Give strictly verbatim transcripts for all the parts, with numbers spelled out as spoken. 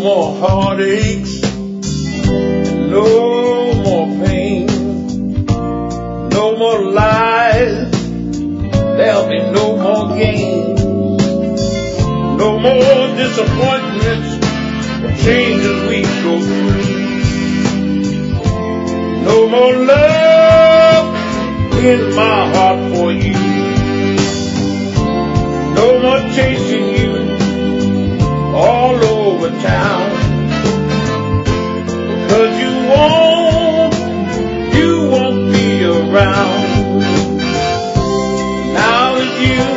more heartaches, no more pain, no more lies, there'll be no more games, no more disappointments or changes we go through, no more love in my heart for you, no more chasing you all over town, cause you won't, you won't be around. Now that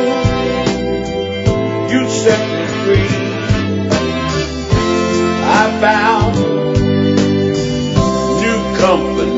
you, you set me free, I found new company.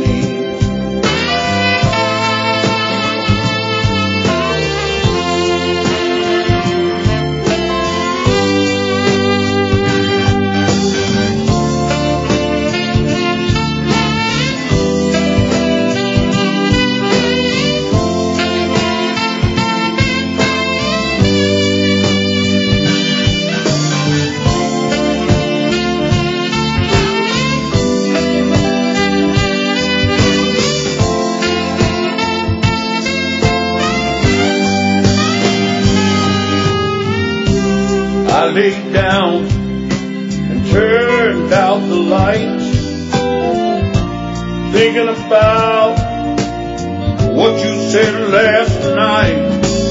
I laid down and turned out the lights, thinking about what you said last night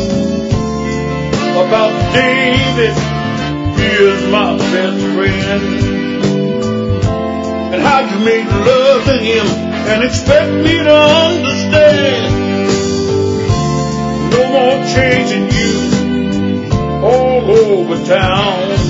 about David, he is my best friend, and how you made love to him and expect me to understand. No more chasing you all over town.